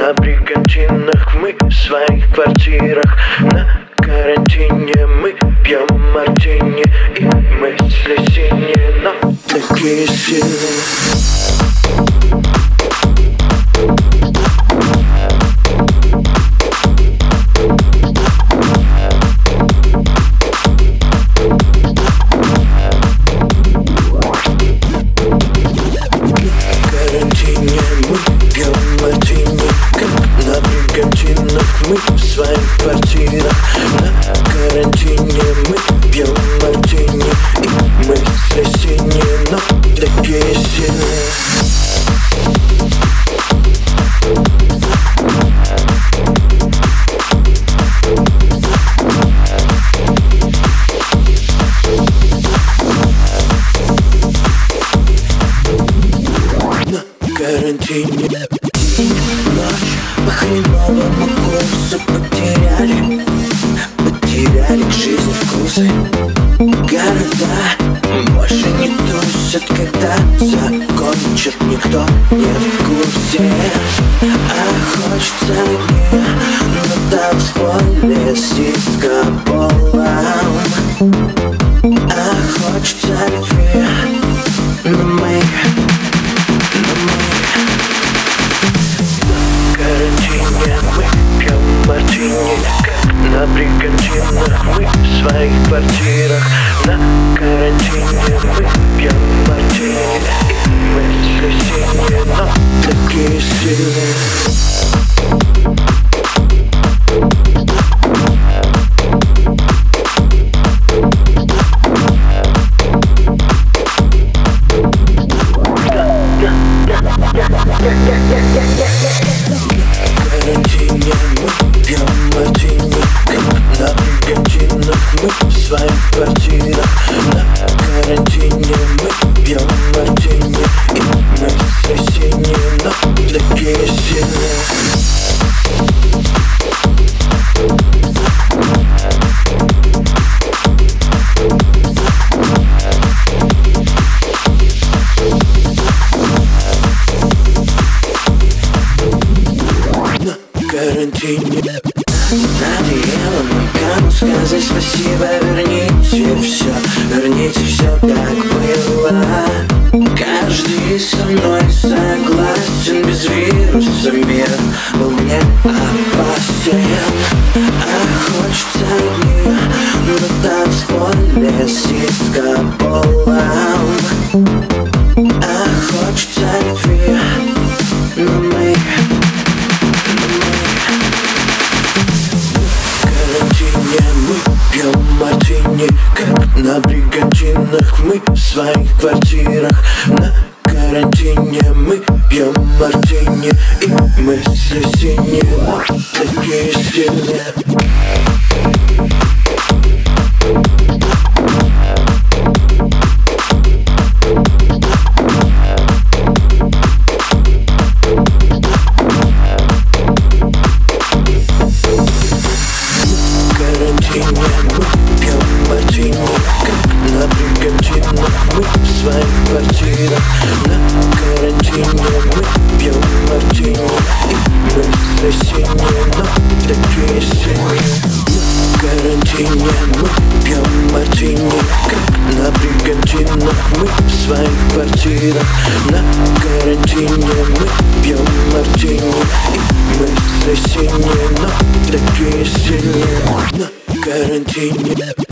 на бригантинах, мы в своих квартирах. На карантине мы пьем мартини, и мысли синие, но такие сильные. Мы в своих квартирах. На карантине мы пьем мартини, и мысли синие, но такие сильные. На карантине ночь по хреновому курсу потеряли к жизни вкусы. Города больше не тусят, когда закончат, никто не в курсе. А хочется мне на танцполе с диско-полом. А хочется любви, но мы мы пьем мартини, как на бригантинах. Мы в своих квартирах. На карантине мы пьем мартини, и мысли синие, но такие сильные. Мы в своих квартирах. На карантине мы пьем мартини, и мысли синие, но такие сильные. На карантине надоело нам кому сказать спасибо. Верните все, как было. Каждый со мной согласен, без вируса мир был мне опасен. А хочется мне на танцполе с диско-полом. А хочется любви, но мы мы пьем мартини, как на бригантинах. Мы в своих квартирах. На карантине мы пьем мартини, и мысли синие, такие сильные. На бригантинах мы в своих квартирах. На карантине мы пьем мартини, и мысли синие, но такие сильные. На карантине мы пьем мартини, как на бригантинах. Мы в своих квартирах. На карантине мы пьем мартини, и мысли синие, но такие сильные. На карантине.